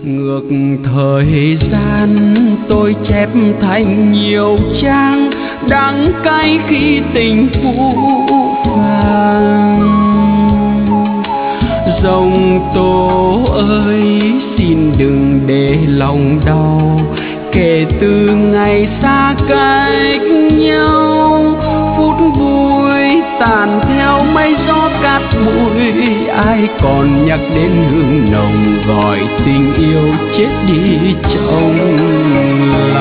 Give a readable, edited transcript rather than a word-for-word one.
Ngược thời gian tôi chép thành nhiều trang đắng cay khi tình phũ phàng. Dòng tố ơi xin đừng để lòng đau, kể từ ngày xa cách nhau. Phút vui tàn theo mây gió cát bụi, ai còn nhắc đến hương nồng gọi tình yêu chết đi trong lòng.